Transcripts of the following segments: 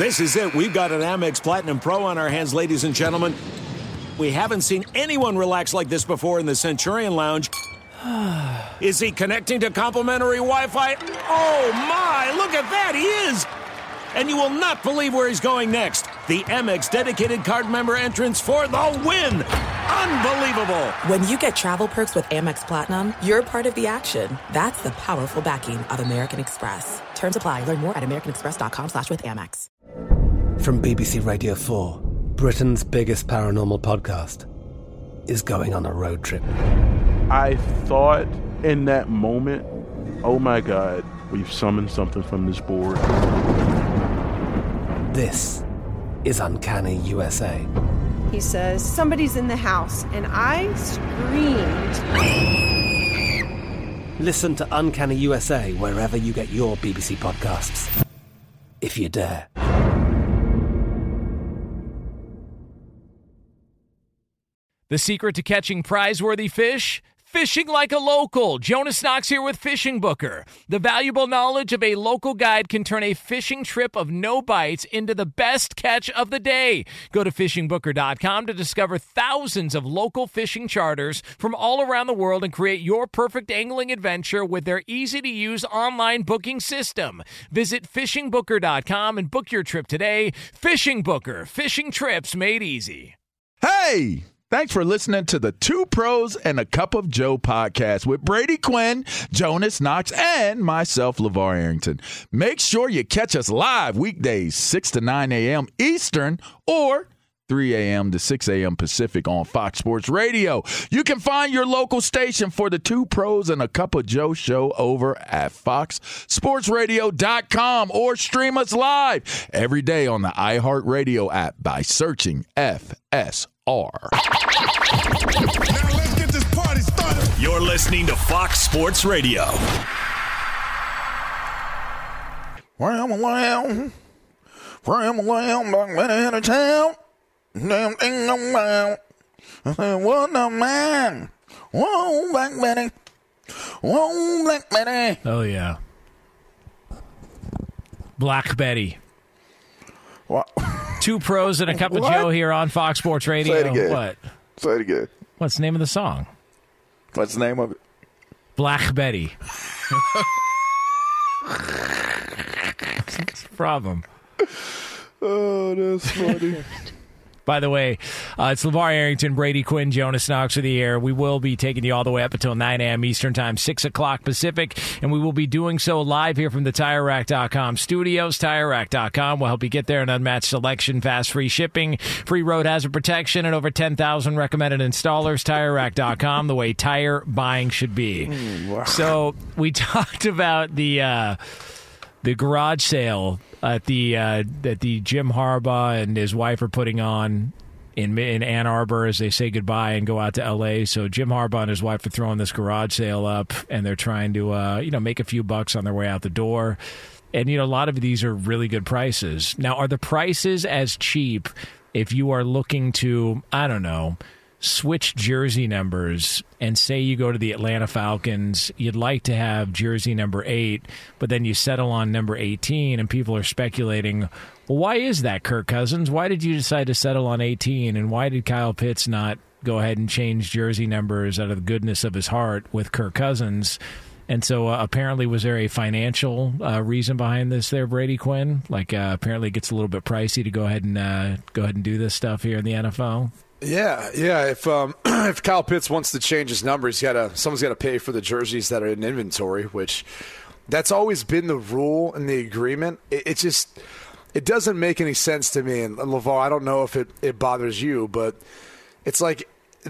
This is it. We've got an Amex Platinum Pro on our hands, ladies and gentlemen. We haven't seen anyone relax like this before in the Centurion Lounge. Is he connecting to complimentary Wi-Fi? Oh, my. Look at that. He is. And you will not believe where he's going next. The Amex dedicated card member entrance for the win. Unbelievable. When you get travel perks with Amex Platinum, you're part of the action. That's the powerful backing of American Express. Terms apply. Learn more at americanexpress.com/withAmex. From BBC Radio 4, Britain's biggest paranormal podcast is going on a road trip. I thought in that moment, oh my God, we've summoned something from this board. This is Uncanny USA. He says, somebody's in the house, and I screamed. Listen to Uncanny USA wherever you get your BBC podcasts, if you dare. The secret to catching prize-worthy fish? Fishing like a local. Jonas Knox here with Fishing Booker. The valuable knowledge of a local guide can turn a fishing trip of no bites into the best catch of the day. Go to fishingbooker.com to discover thousands of local fishing charters from all around the world and create your perfect angling adventure with their easy-to-use online booking system. Visit fishingbooker.com and book your trip today. Fishing Booker. Fishing trips made easy. Hey! Thanks for listening to the Two Pros and a Cup of Joe podcast with Brady Quinn, Jonas Knox, and myself, LeVar Arrington. Make sure you catch us live weekdays, 6 to 9 a.m. Eastern or 3 a.m. to 6 a.m. Pacific on Fox Sports Radio. You can find your local station for the Two Pros and a Cup of Joe show over at foxsportsradio.com or stream us live every day on the iHeartRadio app by searching FSR. Now let's get this party started. You're listening to Fox Sports Radio. Ram, back in the town. Damn thing around. I said, what the man? Whoa, Black Betty. Whoa, Black Betty. Oh, yeah. Black Betty. What? Two Pros and a Cup of Joe here on Fox Sports Radio. Say it again. What? Say it again. What's the name of the song? What's the name of it? Black Betty. What's the problem? Oh, that's funny. By the way, it's LeVar Arrington, Brady Quinn, Jonas Knox of the air. We will be taking you all the way up until 9 a.m. Eastern Time, 6 o'clock Pacific, and we will be doing so live here from the TireRack.com studios. TireRack.com will help you get there. An unmatched selection, fast, free shipping, free road hazard protection, and over 10,000 recommended installers. TireRack.com, the way tire buying should be. Wow. So we talked about the garage sale at the Jim Harbaugh and his wife are putting on in Ann Arbor as they say goodbye and go out to L.A. So Jim Harbaugh and his wife are throwing this garage sale up, and they're trying to make a few bucks on their way out the door. And a lot of these are really good prices. Now, are the prices as cheap if you are looking to, I don't know, switch jersey numbers and say you go to the Atlanta Falcons, you'd like to have jersey number 8, but then you settle on number 18 and people are speculating, well, why is that, Kirk Cousins? Why did you decide to settle on 18, and why did Kyle Pitts not go ahead and change jersey numbers out of the goodness of his heart with Kirk Cousins? And so apparently was there a financial reason behind this there, Brady Quinn? Like apparently it gets a little bit pricey to go ahead and do this stuff here in the NFL? Yeah. If Kyle Pitts wants to change his numbers, someone's got to pay for the jerseys that are in inventory, which that's always been the rule in the agreement. It doesn't make any sense to me. And LeVar, I don't know if it bothers you, but it's like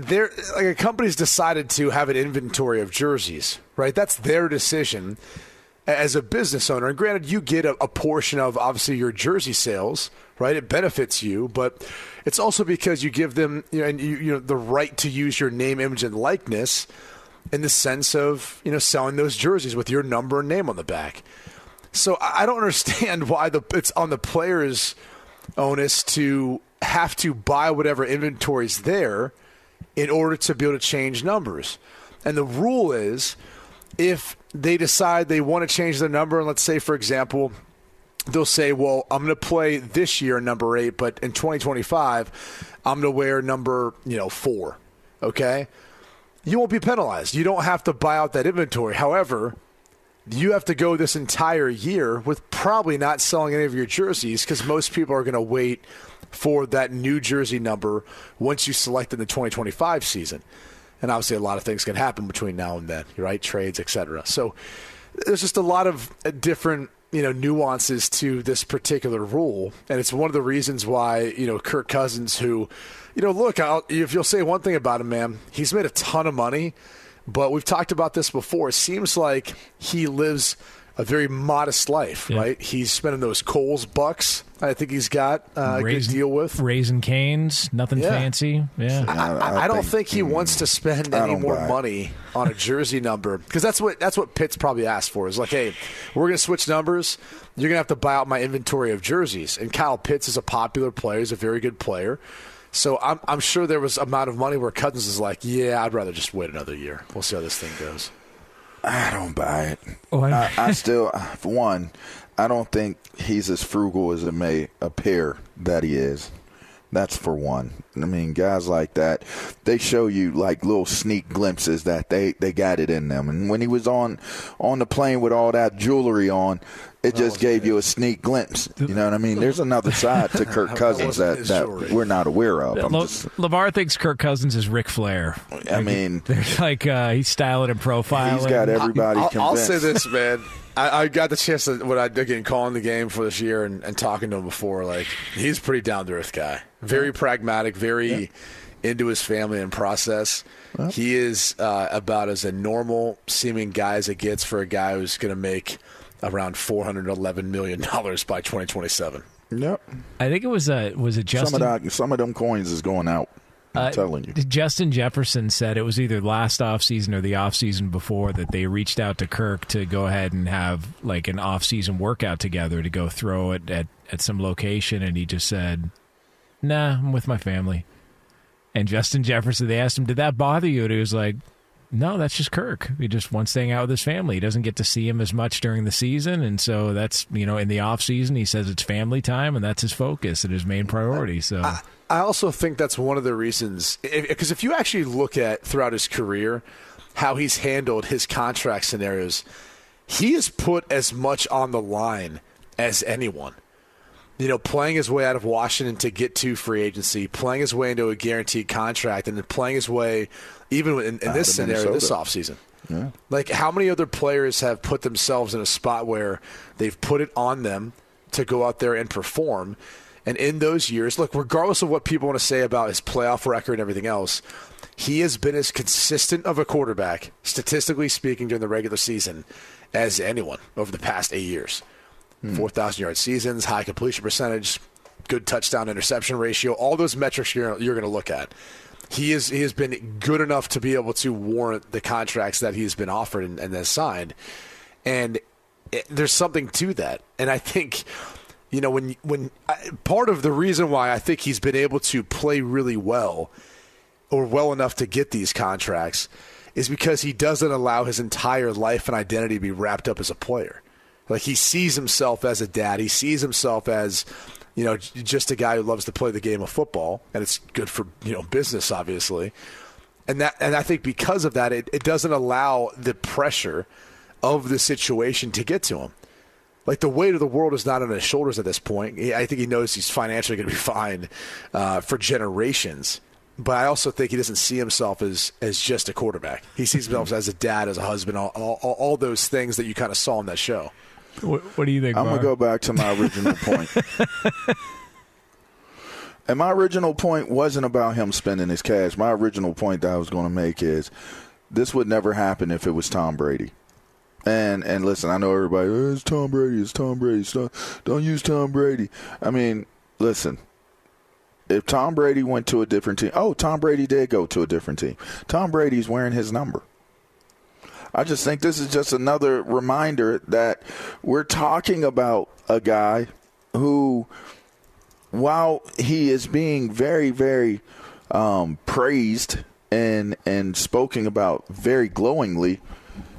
a company's decided to have an inventory of jerseys, right? That's their decision as a business owner. And granted, you get a portion of obviously your jersey sales, right? It benefits you, but it's also because you give them the right to use your name, image, and likeness in the sense of selling those jerseys with your number and name on the back. So I don't understand why it's on the players' onus to have to buy whatever inventory's there in order to be able to change numbers. And the rule is if they decide they want to change their number, and let's say, for example, they'll say, well, I'm going to play this year number 8, but in 2025, I'm going to wear number 4. Okay? You won't be penalized. You don't have to buy out that inventory. However, you have to go this entire year with probably not selling any of your jerseys because most people are going to wait for that new jersey number once you select in the 2025 season. And obviously a lot of things can happen between now and then, right? Trades, etc. So there's just a lot of different nuances to this particular rule. And it's one of the reasons why, Kirk Cousins, who, look, if you'll say one thing about him, man, he's made a ton of money. But we've talked about this before. It seems like he lives a very modest life, right? He's spending those Kohl's bucks. I think he's got a good deal with. Raising Cane's, nothing fancy. Yeah, I don't think he wants to spend any more money on a jersey number because that's what Pitt's probably asked for. Is like, hey, we're going to switch numbers. You're going to have to buy out my inventory of jerseys. And Kyle Pitts is a popular player. He's a very good player. So I'm sure there was amount of money where Cousins is like, yeah, I'd rather just wait another year. We'll see how this thing goes. I don't buy it. I still, for one, I don't think he's as frugal as it may appear that he is. That's for one. I mean, guys like that, they show you like little sneak glimpses that they got it in them. And when he was on the plane with all that jewelry on, it just gave you a sneak glimpse. You know what I mean? There's another side to Kirk Cousins that we're not aware of. LeVar thinks Kirk Cousins is Ric Flair. I mean, like he's styling and profiling. He's got everybody convinced. I'll say this, man. I got the chance to calling the game for this year and talking to him before. Like, he's a pretty down to earth guy, very pragmatic, very into his family and process. He is about as a normal seeming guy as it gets for a guy who's going to make around $411 million by 2027. Yep. I think it was Justin. Some of them coins is going out. I'm telling you. Justin Jefferson said it was either last offseason or the offseason before that they reached out to Kirk to go ahead and have like an offseason workout together to go throw it at some location, and he just said, nah, I'm with my family. And Justin Jefferson, they asked him, did that bother you? And he was like, no, that's just Kirk. He just wants to hang out with his family. He doesn't get to see him as much during the season, and so that's, in the off season, he says it's family time, and that's his focus and his main priority. So I also think that's one of the reasons, because if you actually look at throughout his career how he's handled his contract scenarios, he has put as much on the line as anyone. Playing his way out of Washington to get to free agency, playing his way into a guaranteed contract, and then playing his way even in this scenario this offseason. Yeah. Like, how many other players have put themselves in a spot where they've put it on them to go out there and perform? And in those years, look, regardless of what people want to say about his playoff record and everything else, he has been as consistent of a quarterback, statistically speaking, during the regular season as anyone over the past 8 years. 4,000-yard seasons, high completion percentage, good touchdown-interception ratio, all those metrics you're going to look at. He has been good enough to be able to warrant the contracts that he's been offered and then signed. And there's something to that. And I think, when part of the reason why I think he's been able to play really well or well enough to get these contracts is because he doesn't allow his entire life and identity to be wrapped up as a player. Like, he sees himself as a dad. He sees himself as, just a guy who loves to play the game of football, and it's good for, business, obviously. And I think because of that, it doesn't allow the pressure of the situation to get to him. Like, the weight of the world is not on his shoulders at this point. I think he knows he's financially going to be fine for generations. But I also think he doesn't see himself as just a quarterback. He sees himself as a dad, as a husband, all those things that you kind of saw in that show. What do you think, I'm going to go back to my original point. And my original point wasn't about him spending his cash. My original point that I was going to make is this would never happen if it was Tom Brady. And listen, I know everybody, it's Tom Brady, it's Tom Brady. Don't use Tom Brady. I mean, listen, if Tom Brady went to a different team, Tom Brady did go to a different team. Tom Brady's wearing his number. I just think this is just another reminder that we're talking about a guy who, while he is being very, very praised and spoken about very glowingly,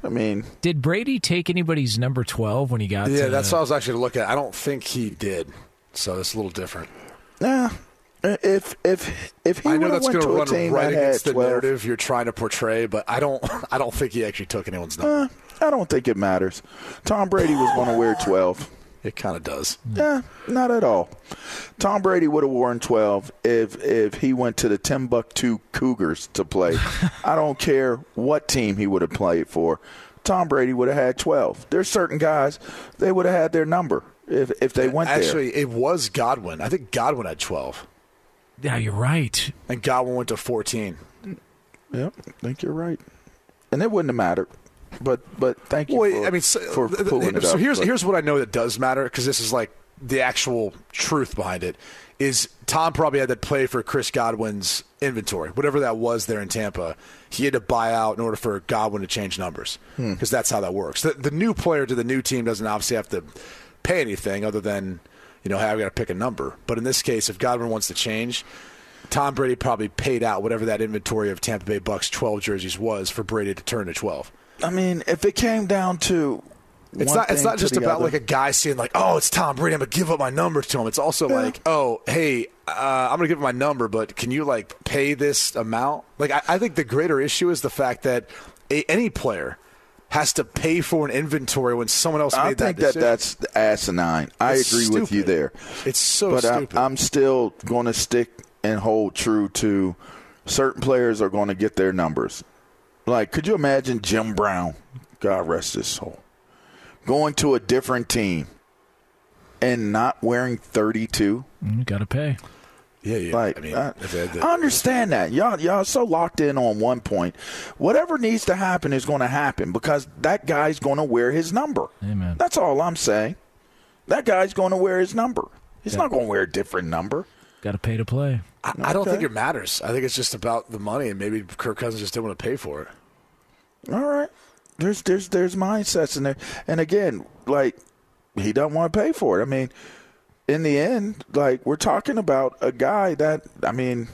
I mean, did Brady take anybody's number 12 when he got? Yeah, that's what I was actually looking at. I don't think he did, so it's a little different. Yeah. If he I know would have that's went going to to a run team right that had against the 12, narrative you're trying to portray, but I don't think he actually took anyone's number. I don't think it matters. Tom Brady was going to wear 12. It kind of does. Yeah, not at all. Tom Brady would have worn 12 if he went to the Timbuktu Cougars to play. I don't care what team he would have played for. Tom Brady would have had 12. There's certain guys, they would have had their number if they went there. Actually, it was Godwin. I think Godwin had 12. Yeah, you're right. And Godwin went to 14. Yep, I think you're right. And it wouldn't have mattered. But thank you for pulling it up. So here's what I know that does matter, because this is like the actual truth behind it, is Tom probably had to play for Chris Godwin's inventory. Whatever that was there in Tampa, he had to buy out in order for Godwin to change numbers, because that's how that works. The new player to the new team doesn't obviously have to pay anything other than, hey, I've got to pick a number. But in this case, if Godwin wants to change, Tom Brady probably paid out whatever that inventory of Tampa Bay Bucks 12 jerseys was for Brady to turn to 12. I mean, if it came down to it's not just about like a guy saying like, oh, it's Tom Brady, I'm going to give up my number to him. It's also like, oh, hey, I'm going to give him my number, but can you like pay this amount? Like, I think the greater issue is the fact that any player has to pay for an inventory when someone else made that decision. I think that's asinine. I agree with you there. It's so stupid. I'm still going to stick and hold true to certain players are going to get their numbers. Like, could you imagine Jim Brown, God rest his soul, going to a different team and not wearing 32? You got to pay. Yeah. Like, I understand that. Y'all so locked in on one point. Whatever needs to happen is going to happen because that guy's going to wear his number. Amen. That's all I'm saying. That guy's going to wear his number. He's not going to wear a different number. Got to pay to play. I don't think it matters. I think it's just about the money, and maybe Kirk Cousins just didn't want to pay for it. All right. There's mindsets in there. And again, like, he doesn't want to pay for it. I mean, in the end, like, we're talking about a guy that, I mean,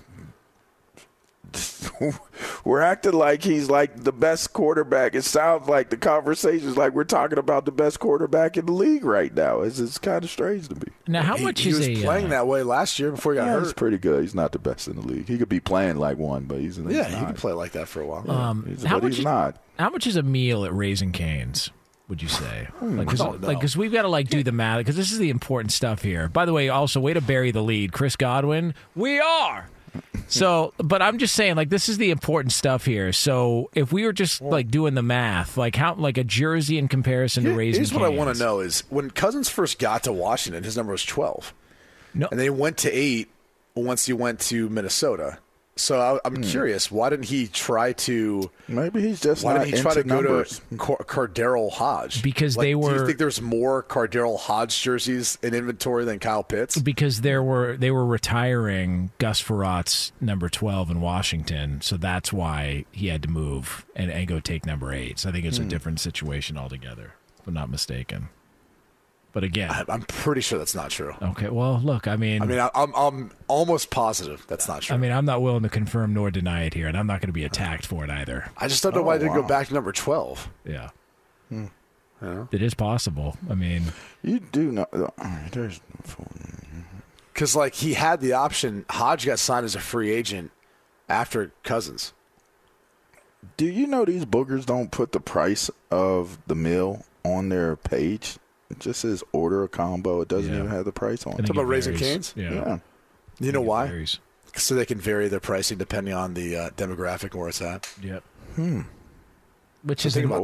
we're acting like he's like the best quarterback. It sounds like the conversation's like we're talking about the best quarterback in the league right now. It's kind of strange to me. Now, how much is he was playing that way last year before he got hurt? He's pretty good. He's not the best in the league. He could be playing like one, but he's not. He can play like that for a while. He's not. How much is a meal at Raising Cane's, would you say? Because we've got to do the math, because this is the important stuff here. By the way, also, way to bury the lead. Chris Godwin, we are. So, but I'm just saying, this is the important stuff here. So, if we were just doing the math, how a jersey in comparison to Raising Cane's. Here's what I want to know is when Cousins first got to Washington, his number was 12. No, and then he went to 8 once he went to Minnesota. So I'm curious, why didn't he try to? Maybe he's just why not didn't he try into to go numbers. to Cardero Hodge? Because they were. Do you think there's more Cardero Hodge jerseys in inventory than Kyle Pitts? Because they were retiring Gus Frerott's number 12 in Washington, so that's why he had to move and go take number 8. So I think it's a different situation altogether, if I'm not mistaken. But again, I'm pretty sure that's not true. Okay, well, look, I'm almost positive that's not true. I'm not willing to confirm nor deny it here, and I'm not going to be attacked for it either. I just don't know why they didn't go back to number 12. Yeah. It is possible. You do know. There's because he had the option. Hodge got signed as a free agent after Cousins. Do you know these boogers don't put the price of the meal on their page? It just says order a combo. It doesn't even have the price on it. Talking about Raising Cane's? Yeah. You know why? So they can vary their pricing depending on the demographic where it's at. Yep. Which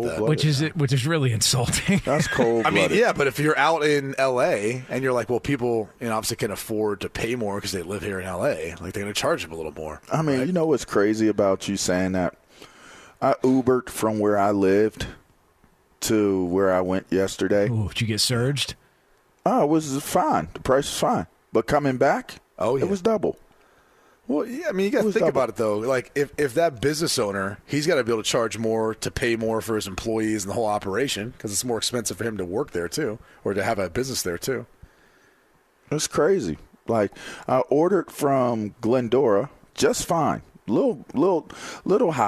is really insulting. That's cold. But if you're out in L.A. and you're like, well, people obviously can afford to pay more because they live here in L.A. They're going to charge them a little more. You know what's crazy about you saying that? I Ubered from where I lived to where I went yesterday. Ooh, did you get surged? Oh, it was fine. The price was fine. But coming back, it was double. Well, yeah, you got to think about it, though. If that business owner, he's got to be able to charge more to pay more for his employees and the whole operation because it's more expensive for him to work there, too, or to have a business there, too. It's crazy. I ordered from Glendora just fine. Little high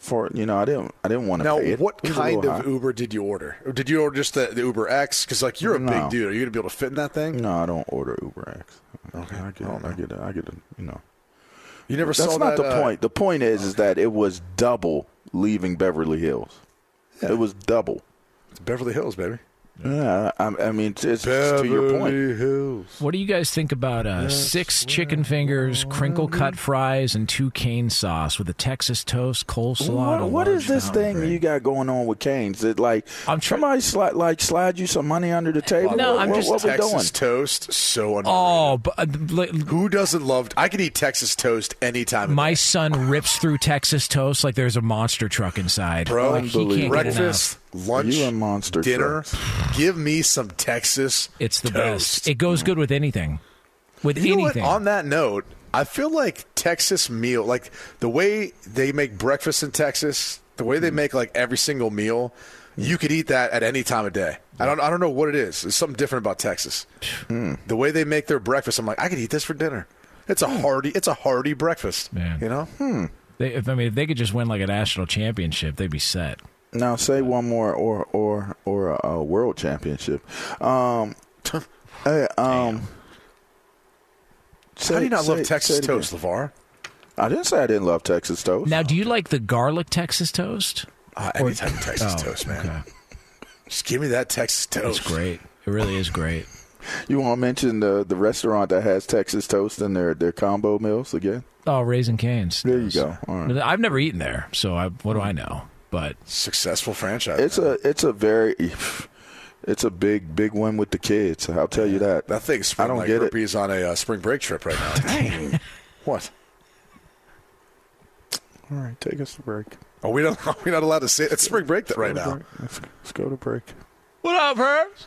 I didn't want to Now, pay it. what It was a kind little of high. Uber did you order? Or did you order just the Uber X? Because like you're a No. big dude. Are you gonna be able to fit in that thing? No, I don't order Uber X. Okay. I get it. You never That's saw not that. the point. The point is that it was double leaving Beverly Hills. Yeah. It was double. It's Beverly Hills, baby. Yeah, I mean, it's to your point. Hills. What do you guys think about 6 chicken fingers, crinkle cut fries, and 2 cane sauce with a Texas toast, coleslaw? What is this thing you got going on with Cane's? It like somebody slide you some money under the table? No, I'm what, just what we doing? Texas toast, so underrated. Oh, but, Who doesn't love? I could eat Texas toast anytime. my son rips through Texas toast like there's a monster truck inside. Bro, Like, he can't get breakfast, lunch, You a monster dinner. truck. Give me some Texas. It's the toast. best. It goes good with anything. With You know what? anything. On that note, I feel like Texas meal, like the way they make breakfast in Texas, the way they make like every single meal, you could eat that at any time of day. I don't know what it is. There's something different about Texas. The way they make their breakfast, I'm like, I could eat this for dinner. It's a hearty breakfast. Man. You know? If they could just win like a national championship, they'd be set. Now say one more or a world championship. How do you not love Texas toast, LeVar? I didn't say I didn't love Texas toast. Now, do you like the garlic Texas toast? Any type of Texas toast, man. Okay. Just give me that Texas toast. It's great. It really is great. You want to mention the restaurant that has Texas toast in their combo meals again? Oh, Raising Cane's. There you go. All right. I've never eaten there, so what do I know? But Successful franchise. It's a big win with the kids. I'll tell you that. That thing's I don't like get it. He's on a spring break trip right now. Dang. What? All right, take us to break. Are we not allowed to say it? It's spring break right now. Let's go to break. what up, Herbs?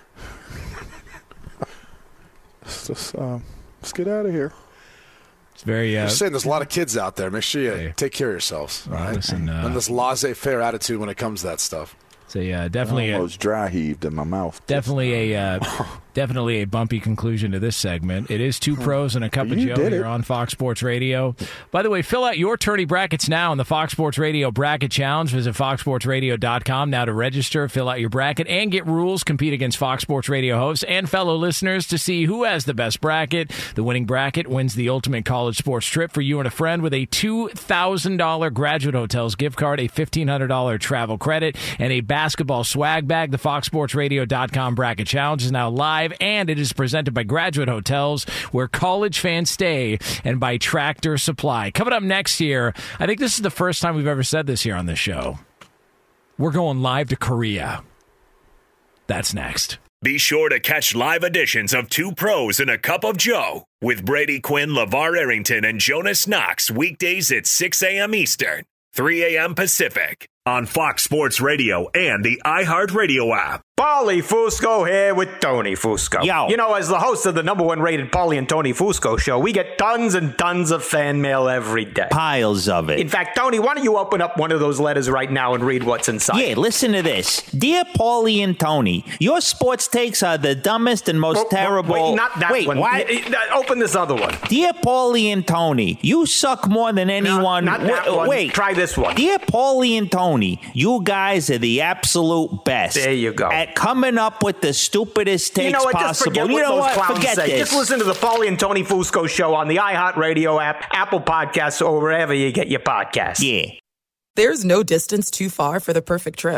Let's get out of here. It's very. I'm saying there's a lot of kids out there. Make sure you take care of yourselves. All right. Listen, and this laissez-faire attitude when it comes to that stuff. It's definitely almost dry heaved in my mouth. Definitely a bumpy conclusion to this segment. It is 2 pros and a cup of You Joe did here it. on Fox Sports Radio. By the way, fill out your tourney brackets now in the Fox Sports Radio Bracket Challenge. Visit foxsportsradio.com now to register, fill out your bracket, and get rules. Compete against Fox Sports Radio hosts and fellow listeners to see who has the best bracket. The winning bracket wins the ultimate college sports trip for you and a friend with a $2,000 Graduate Hotels gift card, a $1,500 travel credit, and a basketball swag bag. The foxsportsradio.com Bracket Challenge is now live, and it is presented by Graduate Hotels, where college fans stay, and by Tractor Supply. Coming up next year, I think this is the first time we've ever said this here on this show. We're going live to Korea. That's next. Be sure to catch live editions of 2 Pros and a Cup of Joe with Brady Quinn, LeVar Arrington, and Jonas Knox weekdays at 6 a.m. Eastern, 3 a.m. Pacific on Fox Sports Radio and the iHeartRadio app. Paulie Fusco here with Tony Fusco. Yo. You know, as the host of the #1 rated Paulie and Tony Fusco show, we get tons and tons of fan mail every day. Piles of it. In fact, Tony, why don't you open up one of those letters right now and read what's inside? Yeah, listen to this. Dear Paulie and Tony, your sports takes are the dumbest and most terrible. Wait, not that one. What? Open this other one. Dear Paulie and Tony, you suck more than anyone. Not that one. Wait. Try this one. Dear Paulie and Tony, you guys are the absolute best. There you go. At coming up with the stupidest takes You know what? Just possible. forget You know what those what? clowns Forget say. this. Just listen to the Paulie and Tony Fusco show on the iHeartRadio app, Apple Podcasts, or wherever you get your podcasts. Yeah. There's no distance too far for the perfect trip.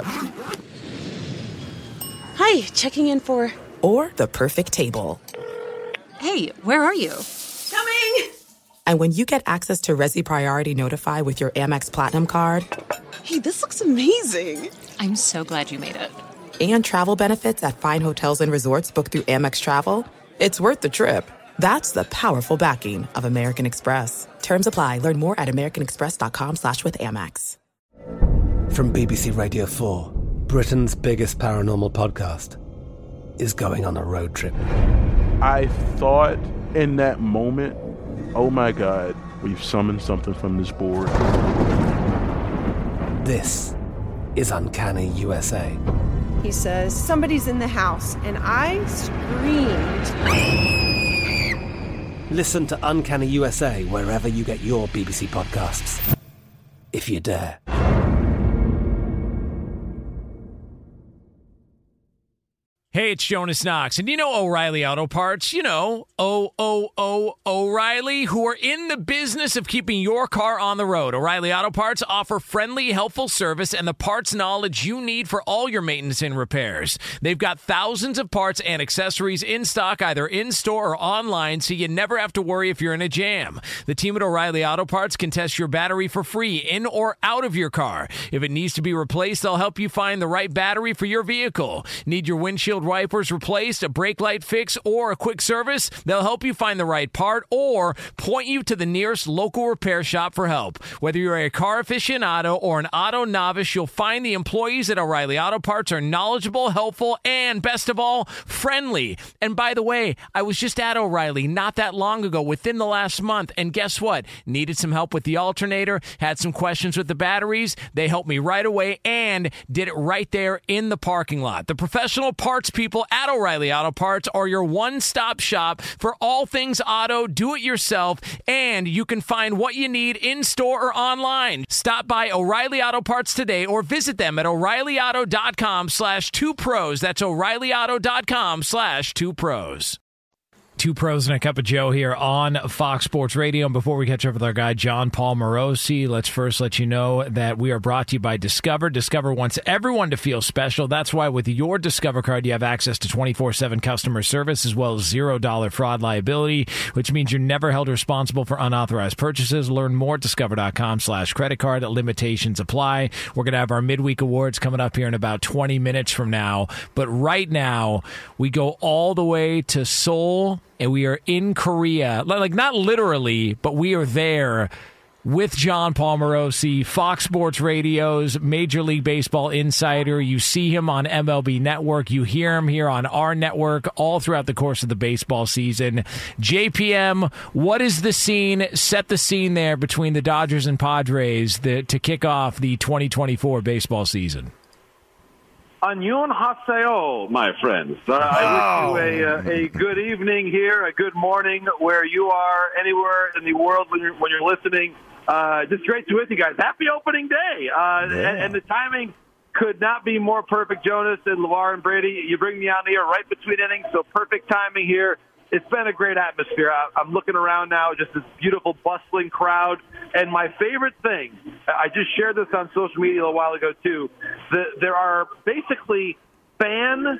Hi, checking in for... Or the perfect table. Hey, where are you? Coming! And when you get access to Resi Priority Notify with your Amex Platinum card... Hey, this looks amazing. I'm so glad you made it. And travel benefits at fine hotels and resorts booked through Amex Travel, it's worth the trip. That's the powerful backing of American Express. Terms apply. Learn more at americanexpress.com/withAmex. From BBC Radio 4, Britain's biggest paranormal podcast is going on a road trip. I thought in that moment, oh my God, we've summoned something from this board. This is Uncanny USA. He says, somebody's in the house, and I screamed. Listen to Uncanny USA wherever you get your BBC podcasts, if you dare. Hey, it's Jonas Knox, and you know O'Reilly Auto Parts. You know, O'Reilly, who are in the business of keeping your car on the road. O'Reilly Auto Parts offer friendly, helpful service and the parts knowledge you need for all your maintenance and repairs. They've got thousands of parts and accessories in stock, either in-store or online, so you never have to worry if you're in a jam. The team at O'Reilly Auto Parts can test your battery for free in or out of your car. If it needs to be replaced, they'll help you find the right battery for your vehicle. Need your windshield wipers replaced, a brake light fix, or a quick service? They'll help you find the right part or point you to the nearest local repair shop for help. Whether you're a car aficionado or an auto novice, you'll find the employees at O'Reilly Auto Parts are knowledgeable, helpful, and best of all, friendly. And by the way, I was just at O'Reilly not that long ago, within the last month, and guess what? Needed some help with the alternator, had some questions with the batteries. They helped me right away and did it right there in the parking lot. The professional parts people at O'Reilly Auto Parts are your one-stop shop for all things auto, do-it-yourself, and you can find what you need in-store or online. Stop by O'Reilly Auto Parts today or visit them at O'ReillyAuto.com/2pros. That's O'ReillyAuto.com/2pros. Two Pros and a Cup of Joe here on Fox Sports Radio. And before we catch up with our guy, John Paul Morosi, let's first let you know that we are brought to you by Discover. Discover wants everyone to feel special. That's why with your Discover card, you have access to 24/7 customer service as well as $0 fraud liability, which means you're never held responsible for unauthorized purchases. Learn more at discover.com/credit card. Limitations apply. We're going to have our midweek awards coming up here in about 20 minutes from now. But right now, we go all the way to Seoul, and we are in Korea, like not literally, but we are there with John Paul Morosi, Fox Sports Radio's Major League Baseball insider. You see him on MLB Network. You hear him here on our network all throughout the course of the baseball season. JPM, what is the scene? Set the scene there between the Dodgers and Padres to kick off the 2024 baseball season. Annyeonghaseyo, my friends. I wish you a good evening here, a good morning where you are, anywhere in the world when you're listening. Just great to be with you guys. Happy opening day. And the timing could not be more perfect, Jonas and LeVar and Brady. You bring me on the air right between innings, so perfect timing here. It's been a great atmosphere. I'm looking around now, just this beautiful, bustling crowd. And my favorite thing, I just shared this on social media a while ago, too. There are basically bands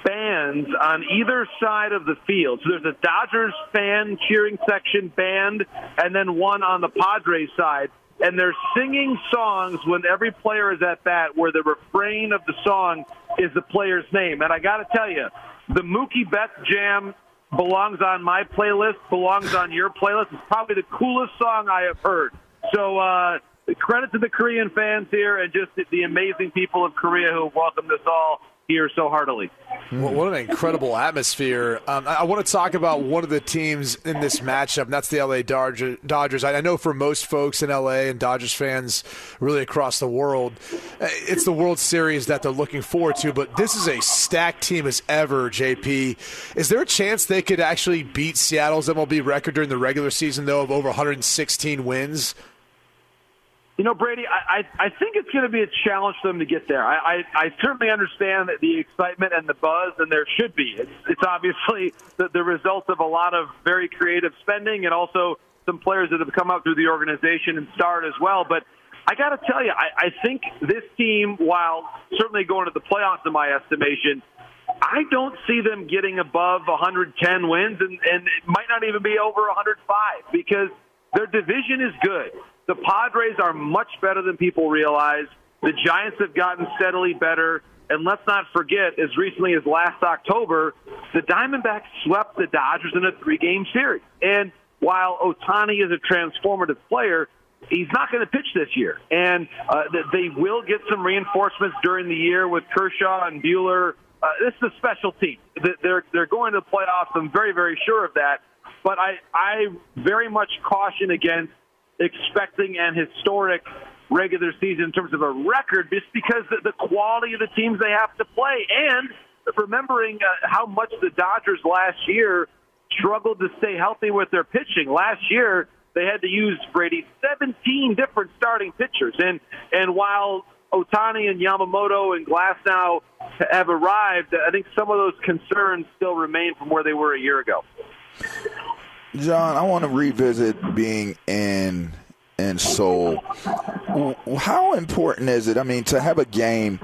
on either side of the field. So there's a Dodgers fan cheering section band and then one on the Padres side. And they're singing songs when every player is at bat where the refrain of the song is the player's name. And I got to tell you, the Mookie Betts Jam belongs on my playlist, belongs on your playlist. It's probably the coolest song I have heard. So credit to the Korean fans here and just the amazing people of Korea who have welcomed us all here so heartily. Well, what an incredible atmosphere. I want to talk about one of the teams in this matchup, and that's the L.A. Dodgers. I know for most folks in L.A. and Dodgers fans really across the world, it's the World Series that they're looking forward to, but this is a stacked team as ever, JP. Is there a chance they could actually beat Seattle's MLB record during the regular season, though, of over 116 wins? You know, Brady, I think it's going to be a challenge for them to get there. I certainly understand that the excitement and the buzz, and there should be. It's obviously the result of a lot of very creative spending and also some players that have come up through the organization and starred as well. But I got to tell you, I think this team, while certainly going to the playoffs in my estimation, I don't see them getting above 110 wins, and it might not even be over 105 because their division is good. The Padres are much better than people realize. The Giants have gotten steadily better. And let's not forget, as recently as last October, the Diamondbacks swept the Dodgers in a 3-game series. And while Ohtani is a transformative player, he's not going to pitch this year. And they will get some reinforcements during the year with Kershaw and Buehler. This is a special team. They're going to the playoffs. I'm very, very sure of that. But I very much caution against expecting an historic regular season in terms of a record just because the quality of the teams they have to play and remembering how much the Dodgers last year struggled to stay healthy with their pitching. Last year, they had to use, Brady, 17 different starting pitchers. And while Ohtani and Yamamoto and Glasnow have arrived, I think some of those concerns still remain from where they were a year ago. John, I want to revisit being in Seoul. How important is it? I mean, to have a game,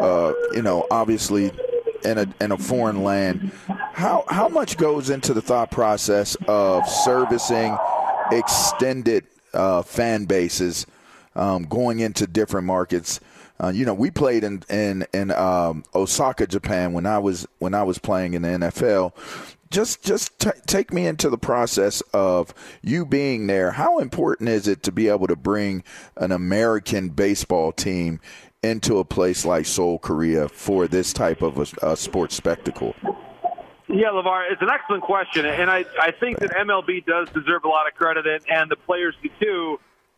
obviously in a foreign land. How much goes into the thought process of servicing extended fan bases, going into different markets? We played in Osaka, Japan when I was playing in the NFL. Just take me into the process of you being there. How important is it to be able to bring an American baseball team into a place like Seoul, Korea for this type of a sports spectacle? Yeah, LeVar, it's an excellent question, and I think that MLB does deserve a lot of credit, and the players do too,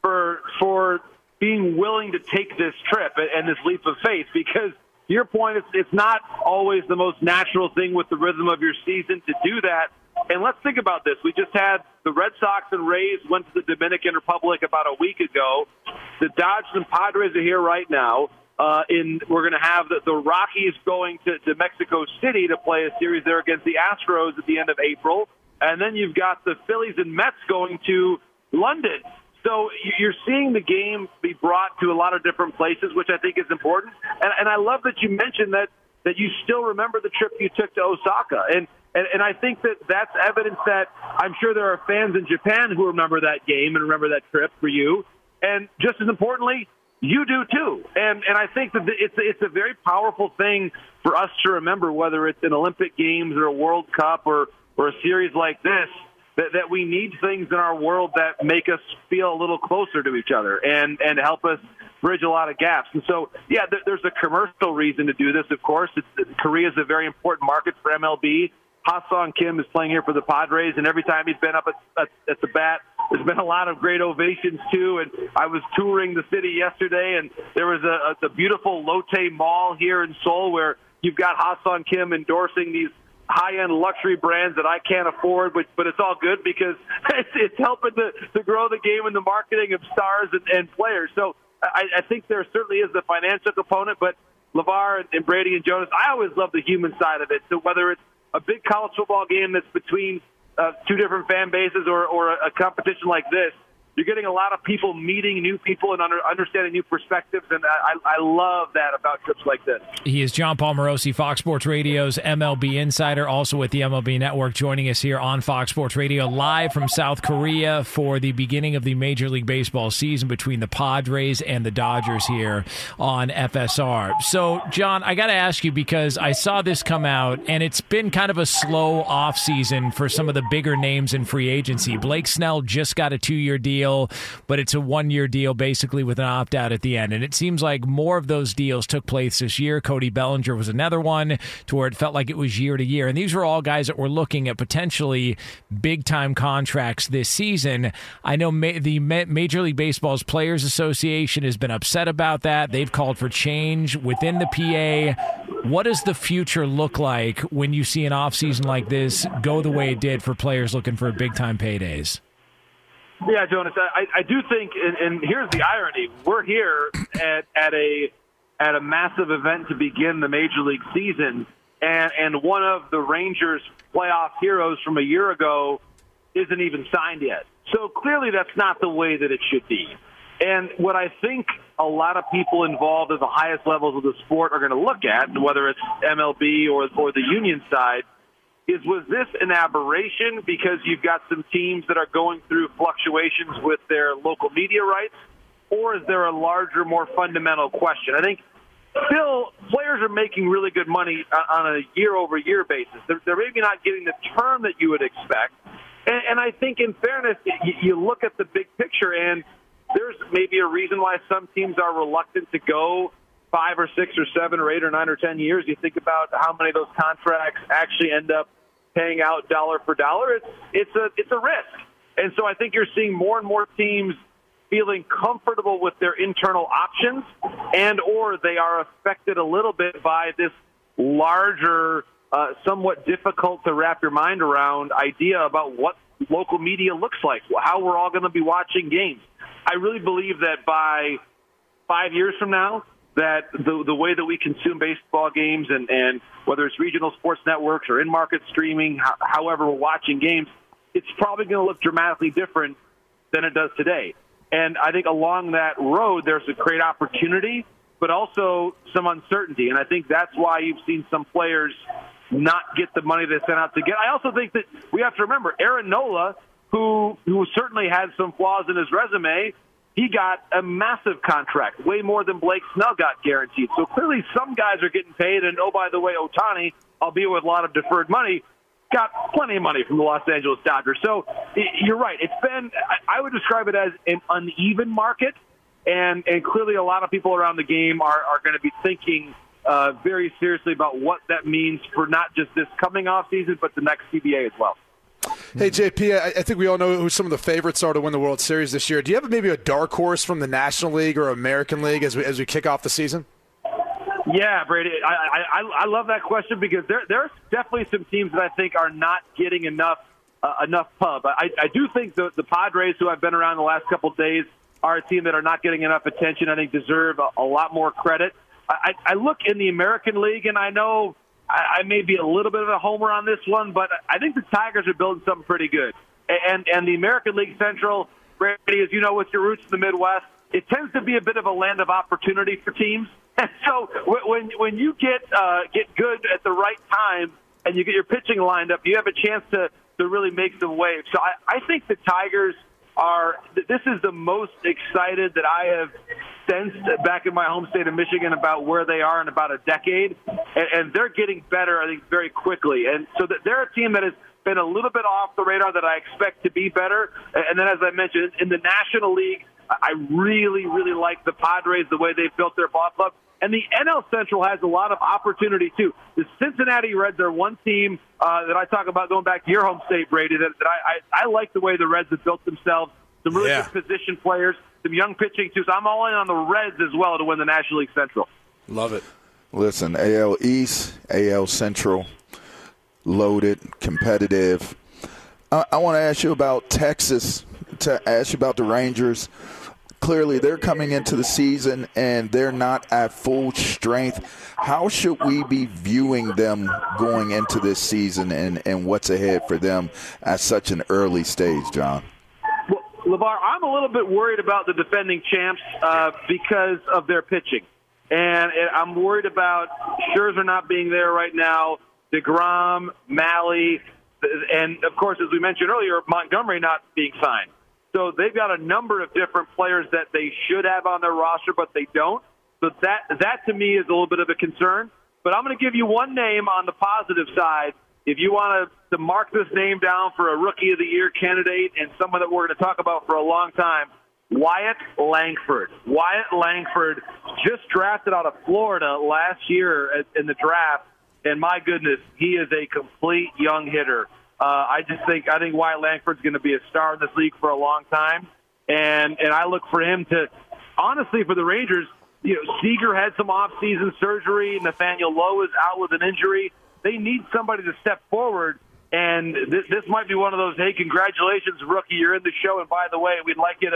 for being willing to take this trip and this leap of faith, because to your point, it's not always the most natural thing with the rhythm of your season to do that. And let's think about this. We just had the Red Sox and Rays went to the Dominican Republic about a week ago. The Dodgers and Padres are here right now. We're going to have the Rockies going to Mexico City to play a series there against the Astros at the end of April. And then you've got the Phillies and Mets going to London. So you're seeing the game be brought to a lot of different places, which I think is important. And I love that you mentioned that you still remember the trip you took to Osaka. And I think that's evidence that I'm sure there are fans in Japan who remember that game and remember that trip for you. And just as importantly, you do too. And I think that it's a very powerful thing for us to remember, whether it's an Olympic Games or a World Cup or a series like this, that we need things in our world that make us feel a little closer to each other and help us bridge a lot of gaps. And so, yeah, there's a commercial reason to do this, of course. Korea is a very important market for MLB. Ha-Seong Kim is playing here for the Padres, and every time he's been up at the bat, there's been a lot of great ovations, too. And I was touring the city yesterday, and there was a beautiful Lotte Mall here in Seoul where you've got Ha-Seong Kim endorsing these high-end luxury brands that I can't afford, but it's all good because it's helping to grow the game and the marketing of stars and players. So I think there certainly is the financial component, but LeVar and Brady and Jonas, I always love the human side of it. So whether it's a big college football game that's between two different fan bases or a competition like this, you're getting a lot of people meeting new people and understanding new perspectives, and I love that about trips like this. He is John Palmarosi, Fox Sports Radio's MLB insider, also with the MLB Network, joining us here on Fox Sports Radio, live from South Korea for the beginning of the Major League Baseball season between the Padres and the Dodgers here on FSR. So, John, I got to ask you, because I saw this come out, and it's been kind of a slow offseason for some of the bigger names in free agency. Blake Snell just got a 2-year deal, but it's a 1-year deal basically with an opt-out at the end. And it seems like more of those deals took place this year. Cody Bellinger was another one to where it felt like it was year to year. And these were all guys that were looking at potentially big-time contracts this season. I know the Major League Baseball's Players Association has been upset about that. They've called for change within the PA. What does the future look like when you see an offseason like this go the way it did for players looking for big-time paydays? Yeah, Jonas, I do think, and here's the irony: we're here at a massive event to begin the Major League season, and one of the Rangers' playoff heroes from a year ago isn't even signed yet. So clearly, that's not the way that it should be. And what I think a lot of people involved at the highest levels of the sport are going to look at, whether it's MLB or the union side, was this an aberration because you've got some teams that are going through fluctuations with their local media rights, or is there a larger, more fundamental question? I think still players are making really good money on a year-over-year basis. They're maybe not getting the term that you would expect. And I think in fairness, you look at the big picture, and there's maybe a reason why some teams are reluctant to go 5 or 6 or 7 or 8 or 9 or 10 years. You think about how many of those contracts actually end up paying out dollar for dollar. It's a risk. And so I think you're seeing more and more teams feeling comfortable with their internal options, and or they are affected a little bit by this larger, somewhat difficult to wrap your mind around idea about what local media looks like, how we're all going to be watching games. I really believe that by 5 years from now, that the way that we consume baseball games and whether it's regional sports networks or in-market streaming, however we're watching games, it's probably going to look dramatically different than it does today. And I think along that road, there's a great opportunity, but also some uncertainty. And I think that's why you've seen some players not get the money they sent out to get. I also think that we have to remember Aaron Nola, who certainly had some flaws in his resume, he got a massive contract, way more than Blake Snell got guaranteed. So clearly some guys are getting paid. And, oh, by the way, Ohtani, albeit with a lot of deferred money, got plenty of money from the Los Angeles Dodgers. So you're right. It's been, I would describe it as an uneven market. And clearly a lot of people around the game are going to be thinking very seriously about what that means for not just this coming off season, but the next CBA as well. Hey, JP, I think we all know who some of the favorites are to win the World Series this year. Do you have maybe a dark horse from the National League or American League as we kick off the season? Yeah, Brady, I love that question because there's definitely some teams that I think are not getting enough pub. I do think the Padres, who I've been around the last couple of days, are a team that are not getting enough attention. I think deserve a lot more credit. I look in the American League, and I know I may be a little bit of a homer on this one, but I think the Tigers are building something pretty good. And the American League Central, Brady, as you know, with your roots in the Midwest, it tends to be a bit of a land of opportunity for teams. And so when you get good at the right time and you get your pitching lined up, you have a chance to really make some waves. So I think the Tigers this is the most excited that I have sensed back in my home state of Michigan about where they are in about a decade. And they're getting better, I think, very quickly. And so they're a team that has been a little bit off the radar that I expect to be better. And then, as I mentioned, in the National League, I really, really like the Padres, the way they've built their ball club. And the NL Central has a lot of opportunity, too. The Cincinnati Reds are one team that I talk about going back to your home state, Brady, that I like the way the Reds have built themselves. Some really good position players, some young pitching, too. So I'm all in on the Reds as well to win the National League Central. Love it. Listen, AL East, AL Central, loaded, competitive. I want to ask you about Texas, to ask you about the Rangers. Clearly, they're coming into the season, and they're not at full strength. How should we be viewing them going into this season and what's ahead for them at such an early stage, John? Well, LeVar, I'm a little bit worried about the defending champs because of their pitching. And I'm worried about Scherzer not being there right now, DeGrom, Malley, and, of course, as we mentioned earlier, Montgomery not being signed. So they've got a number of different players that they should have on their roster, but they don't. So that to me is a little bit of a concern. But I'm going to give you one name on the positive side. If you want to mark this name down for a Rookie of the Year candidate and someone that we're going to talk about for a long time, Wyatt Langford. Wyatt Langford just drafted out of Florida last year in the draft, and my goodness, he is a complete young hitter. I think Wyatt Langford's going to be a star in this league for a long time, and I look for him to, honestly, for the Rangers, Seager had some off-season surgery. Nathaniel Lowe is out with an injury. They need somebody to step forward, and this might be one of those, hey, congratulations, rookie, you're in the show, and by the way, we'd like you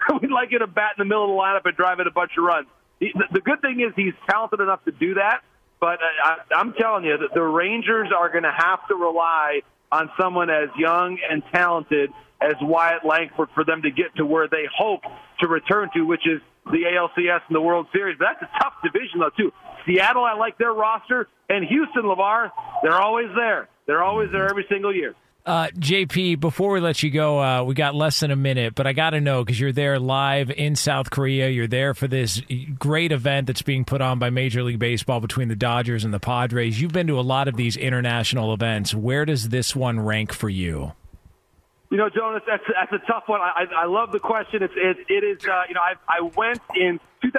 to bat in the middle of the lineup and drive in a bunch of runs. The good thing is he's talented enough to do that, but I'm telling you that the Rangers are going to have to rely on someone as young and talented as Wyatt Langford for them to get to where they hope to return to, which is the ALCS and the World Series. But that's a tough division, though, too. Seattle, I like their roster. And Houston, LeVar, they're always there. They're always there every single year. JP, before we let you go, we got less than a minute, but I got to know, because you're there live in South Korea. You're there for this great event that's being put on by Major League Baseball between the Dodgers and the Padres. You've been to a lot of these international events. Where does this one rank for you? Jonas, that's a tough one. I love the question. It is. I went in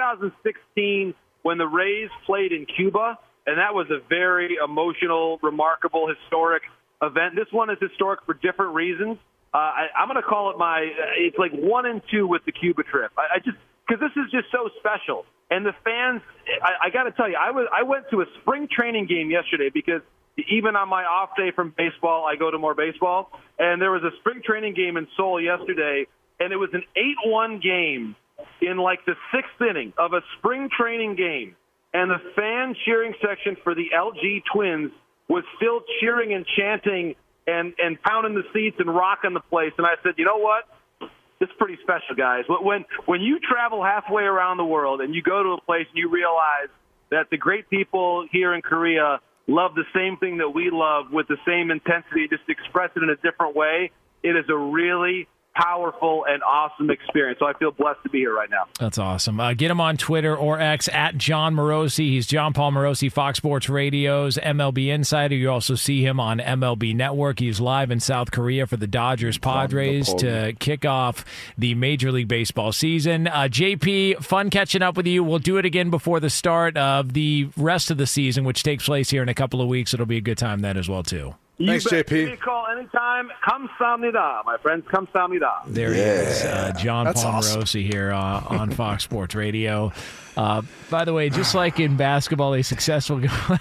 2016 when the Rays played in Cuba, and that was a very emotional, remarkable, historic event. This one is historic for different reasons. I'm going to call it it's like 1 and 2 with the Cuba trip. Because this is just so special. And the fans, I got to tell you, I went to a spring training game yesterday because even on my off day from baseball, I go to more baseball. And there was a spring training game in Seoul yesterday, and it was an 8-1 game in like the 6th inning of a spring training game, and the fan cheering section for the LG Twins was still cheering and chanting and pounding the seats and rocking the place. And I said, you know what? It's pretty special, guys. When you travel halfway around the world and you go to a place and you realize that the great people here in Korea love the same thing that we love with the same intensity, just express it in a different way, it is a really powerful and awesome experience. So I feel blessed to be here right now. That's awesome. Get him on Twitter or X at John Morosi. He's John Paul Morosi, Fox Sports Radio's MLB Insider. You also see him on MLB Network. He's live in South Korea for the Dodgers Padres to kick off the Major League Baseball season. JP, fun catching up with you. We'll do it again before the start of the rest of the season, which takes place here in a couple of weeks. It'll be a good time then as well, too. Thanks, JP. Give me a call anytime. Kamsahamnida, my friends. Kamsahamnida. There he is, John Paul Morosi here on Fox Sports Radio. By the way, just like in basketball, a successful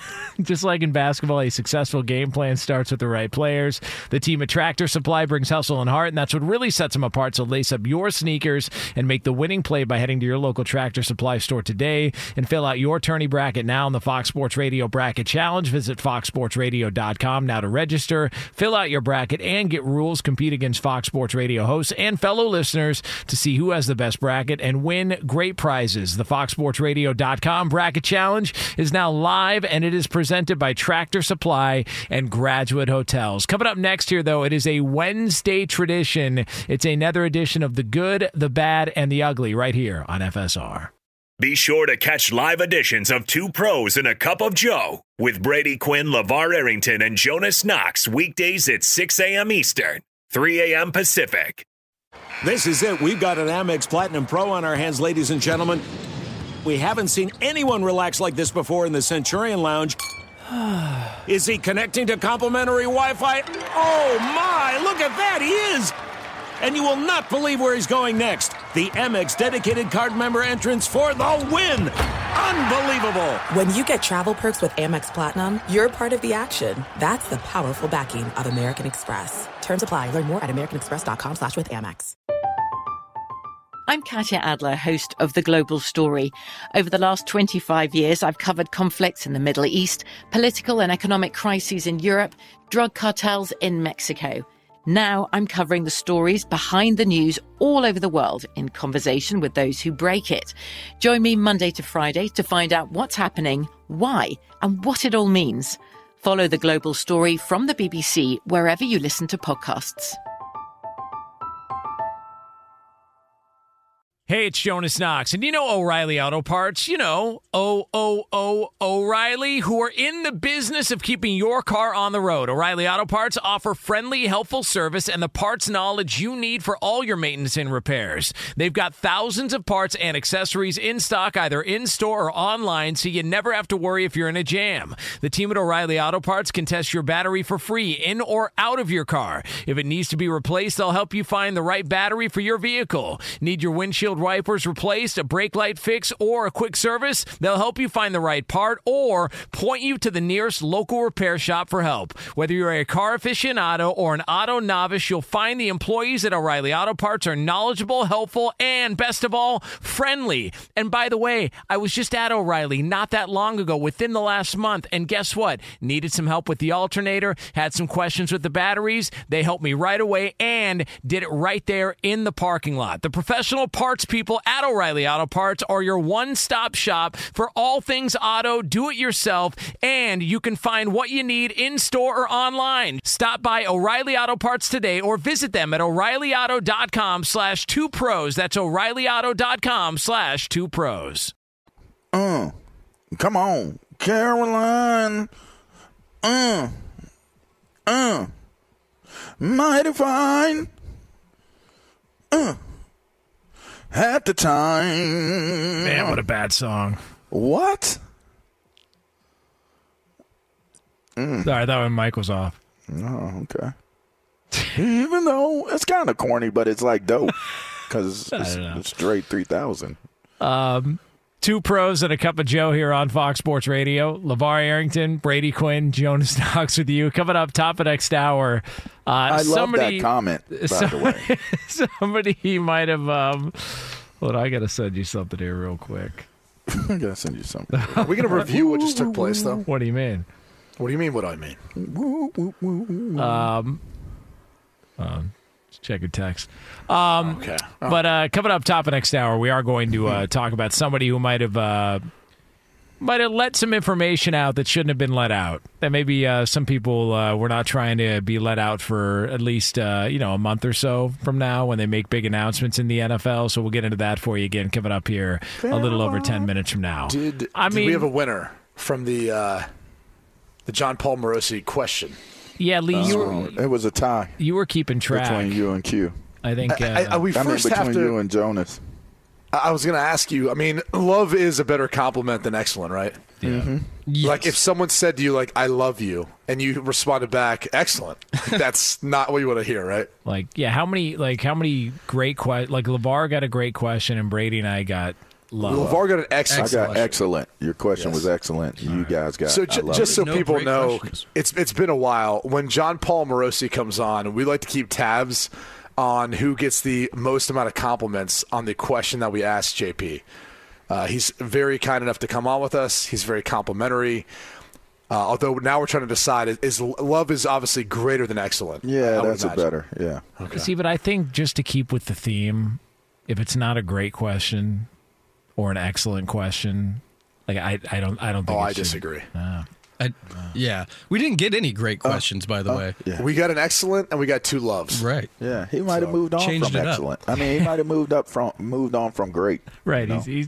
game plan starts with the right players. The team at Tractor Supply brings hustle and heart, and that's what really sets them apart. So lace up your sneakers and make the winning play by heading to your local Tractor Supply store today and fill out your tourney bracket now in the Fox Sports Radio Bracket Challenge. Visit foxsportsradio.com now to register, fill out your bracket, and get rules. Compete against Fox Sports Radio hosts and fellow listeners to see who has the best bracket and win great prizes. The foxsportsradio.com Bracket Challenge is now live, and it is presented by Tractor Supply and Graduate Hotels. Coming up next here, though, it is a Wednesday tradition. It's another edition of The Good, the Bad, and the Ugly right here on FSR. Be sure to catch live editions of Two Pros and a Cup of Joe with Brady Quinn, LeVar Arrington, and Jonas Knox weekdays at 6 a.m. Eastern, 3 a.m. Pacific. This is it. We've got an Amex Platinum Pro on our hands, ladies and gentlemen. We haven't seen anyone relax like this before in the Centurion Lounge. Is he connecting to complimentary Wi-Fi? Oh, my! Look at that! He is! And you will not believe where he's going next. The Amex dedicated card member entrance for the win. Unbelievable. When you get travel perks with Amex Platinum, you're part of the action. That's the powerful backing of American Express. Terms apply. Learn more at americanexpress.com/withAmex. I'm Katya Adler, host of The Global Story. Over the last 25 years, I've covered conflicts in the Middle East, political and economic crises in Europe, drug cartels in Mexico. Now I'm covering the stories behind the news all over the world in conversation with those who break it. Join me Monday to Friday to find out what's happening, why, and what it all means. Follow The Global Story from the BBC wherever you listen to podcasts. Hey, it's Jonas Knox, and you know O'Reilly Auto Parts. You know, O'Reilly, who are in the business of keeping your car on the road. O'Reilly Auto Parts offer friendly, helpful service and the parts knowledge you need for all your maintenance and repairs. They've got thousands of parts and accessories in stock, either in-store or online, so you never have to worry if you're in a jam. The team at O'Reilly Auto Parts can test your battery for free in or out of your car. If it needs to be replaced, they'll help you find the right battery for your vehicle. Need your windshield wipers replaced, a brake light fix, or a quick service? They'll help you find the right part or point you to the nearest local repair shop for help. Whether you're a car aficionado or an auto novice, you'll find the employees at O'Reilly Auto Parts are knowledgeable, helpful, and best of all, friendly. And by the way, I was just at O'Reilly not that long ago, within the last month, and guess what? Needed some help with the alternator, had some questions with the batteries. They helped me right away and did it right there in the parking lot. The professional parts people at O'Reilly Auto Parts are your one-stop shop for all things auto, do-it-yourself, and you can find what you need in-store or online. Stop by O'Reilly Auto Parts today or visit them at O'ReillyAuto.com/2pros. That's O'ReillyAuto.com/2pros. Come on, Caroline. Mighty fine. At the time. Man, what a bad song. What? Sorry, I thought Mike was off. Oh, okay. Even though it's kind of corny, but it's like dope because it's straight 3,000. Two Pros and a Cup of Joe here on Fox Sports Radio. LeVar Arrington, Brady Quinn, Jonas Knox with you. Coming up top of next hour. I love that comment, by the way. Somebody might have Hold on, I got to send you something here real quick. I got to send you something. Are we going to review what just took place, though? What do you mean? What do you mean what I mean? Check your text. Okay. But coming up top of next hour, we are going to talk about somebody who might have let some information out that shouldn't have been let out. That maybe some people were not trying to be let out for at least a month or so from now when they make big announcements in the NFL. So we'll get into that for you again coming up here a little over 10 minutes from now. Did we have a winner from the John Paul Morosi question? Yeah, Lee, it was a tie. You were keeping track between you and Q. I think between you and Jonas. I was going to ask you, I mean, love is a better compliment than excellent, right? Yeah. Mm-hmm. Yes. Like if someone said to you, like, I love you, and you responded back, excellent, that's not what you want to hear, right? Like, yeah, how many great questions? Like, LeVar got a great question, and Brady and I got love. LeVar got an excellent. I got excellent. Your question was excellent. You guys got. So just so people know, it's been a while. When John Paul Morosi comes on, we like to keep tabs on who gets the most amount of compliments on the question that we asked JP. He's very kind enough to come on with us. He's very complimentary. Although now we're trying to decide, is love is obviously greater than excellent. Yeah, that's a better. Yeah. Okay. See, but I think just to keep with the theme, if it's not a great question or an excellent question, like I don't think. I disagree. Yeah, we didn't get any great questions, by the way. Yeah. We got an excellent and we got two loves. Right. Yeah, he might have moved on from excellent. I mean, he might have moved on from great. Right. You know?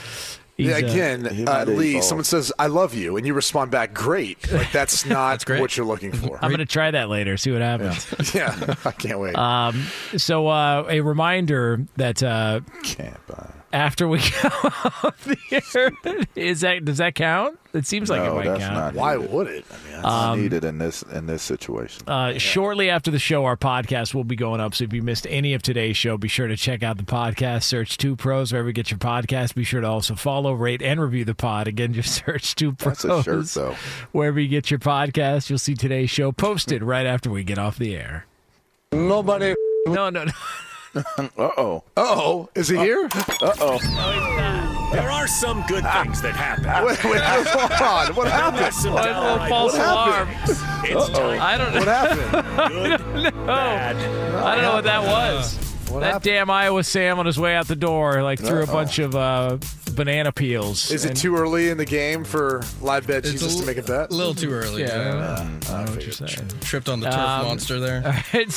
Lee, someone says, I love you, and you respond back, great. Like, that's not what you're looking for. I'm going to try that later, see what happens. Yeah, I can't wait. So a reminder that after we go off the air, does that count? It seems like it might count. Why would it? I mean, that's not needed in this situation. Shortly after the show, our podcast will be going up. So if you missed any of today's show, be sure to check out the podcast. Search 2 Pros wherever you get your podcast. Be sure to also follow, rate, and review the pod. Again, just search 2 Pros. That's a shirt, though. Wherever you get your podcast, you'll see today's show posted right after we get off the air. Nobody. No. Uh-oh. Is he here? No, he's not. There are some good things that happen. Wait, hold on. What happened? False alarm. It's time. I don't know. What happened? Good, bad. I don't know what that was. What that happened? damn Iowa Sam on his way out the door, threw a bunch of banana peels. Is it too early in the game for live bet Jesus to make a bet? A little too early. Yeah, I don't know what you're saying. Tripped on the turf monster there. All right,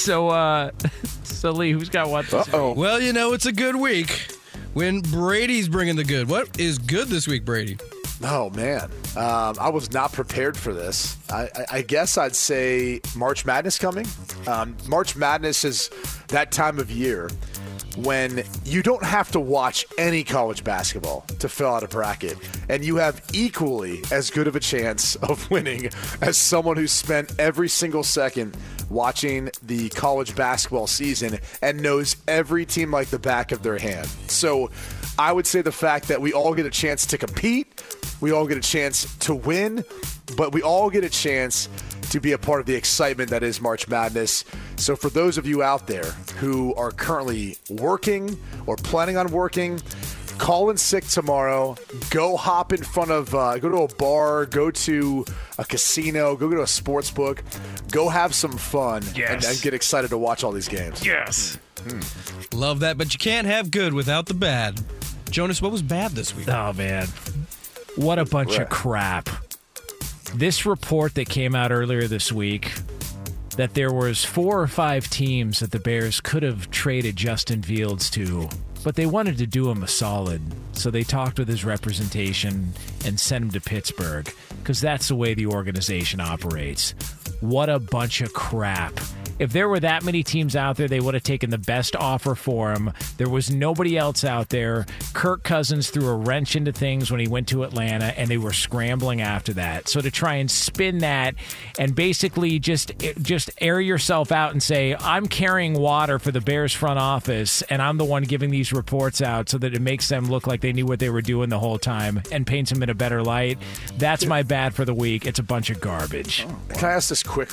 so Lee, who's got what this week? Well, it's a good week when Brady's bringing the good. What is good this week, Brady? Oh, man. I was not prepared for this. I guess I'd say March Madness coming. March Madness is that time of year when you don't have to watch any college basketball to fill out a bracket, and you have equally as good of a chance of winning as someone who spent every single second watching the college basketball season and knows every team like the back of their hand. So I would say the fact that we all get a chance to compete, we all get a chance to win, but we all get a chance to be a part of the excitement that is March Madness. So for those of you out there who are currently working or planning on working, call in sick tomorrow, go hop in front of, go to a bar, go to a casino, go to a sports book, go have some fun and get excited to watch all these games. Yes. Love that, but you can't have good without the bad. Jonas, what was bad this week? Oh, man. What a bunch of crap. This report that came out earlier this week that there was 4 or 5 teams that the Bears could have traded Justin Fields to, but they wanted to do him a solid. So they talked with his representation and sent him to Pittsburgh because that's the way the organization operates. What a bunch of crap. If there were that many teams out there, they would have taken the best offer for him. There was nobody else out there. Kirk Cousins threw a wrench into things when he went to Atlanta, and they were scrambling after that. So to try and spin that and basically just air yourself out and say, I'm carrying water for the Bears front office, and I'm the one giving these reports out so that it makes them look like they knew what they were doing the whole time and paints them in a better light. That's my bad for the week. It's a bunch of garbage. Can I ask this quickly?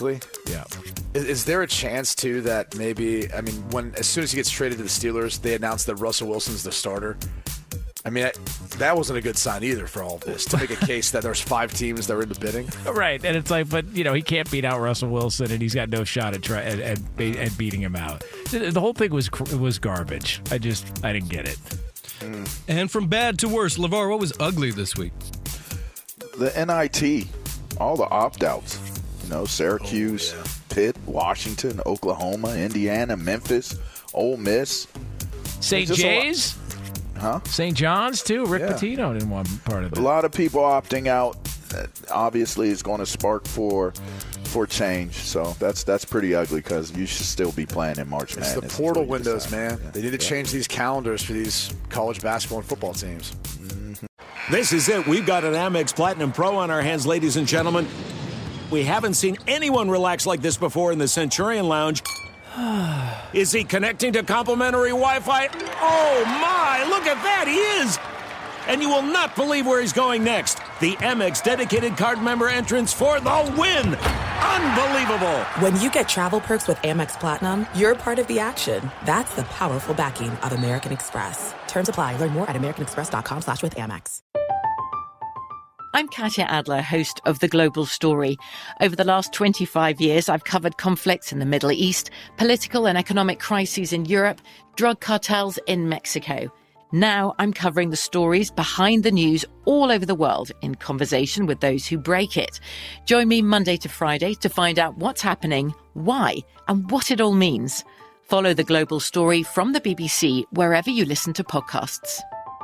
Yeah. Is there a chance, too, that maybe, I mean, as soon as he gets traded to the Steelers, they announce that Russell Wilson's the starter? I mean, that wasn't a good sign either for all of this, to make a case that there's 5 teams that are in the bidding. Right, and it's like, but, he can't beat out Russell Wilson, and he's got no shot at beating him out. The whole thing was garbage. I didn't get it. And from bad to worse, LeVar, what was ugly this week? The NIT, all the opt-outs. Syracuse, Pitt, Washington, Oklahoma, Indiana, Memphis, Ole Miss. St. J's? St. John's, too. Rick Pitino didn't want part of it. A lot of people opting out. Obviously, is going to spark for change. So that's pretty ugly because you should still be playing in March Madness. It's the portal windows, man. Yeah. They need to change these calendars for these college basketball and football teams. Mm-hmm. This is it. We've got an Amex Platinum Pro on our hands, ladies and gentlemen. We haven't seen anyone relax like this before in the Centurion Lounge. Is he connecting to complimentary Wi-Fi? Oh, my! Look at that! He is! And you will not believe where he's going next. The Amex dedicated card member entrance for the win! Unbelievable! When you get travel perks with Amex Platinum, you're part of the action. That's the powerful backing of American Express. Terms apply. Learn more at americanexpress.com/withAmex. I'm Katya Adler, host of The Global Story. Over the last 25 years, I've covered conflicts in the Middle East, political and economic crises in Europe, drug cartels in Mexico. Now I'm covering the stories behind the news all over the world in conversation with those who break it. Join me Monday to Friday to find out what's happening, why, and what it all means. Follow The Global Story from the BBC wherever you listen to podcasts.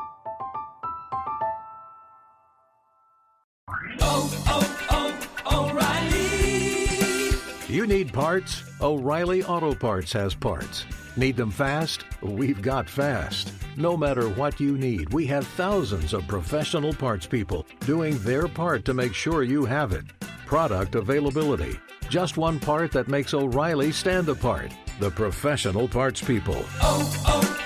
O'Reilly. You need parts? O'Reilly Auto Parts has parts. Need them fast? We've got fast. No matter what you need, we have thousands of professional parts people doing their part to make sure you have it. Product availability. Just one part that makes O'Reilly stand apart. The professional parts people.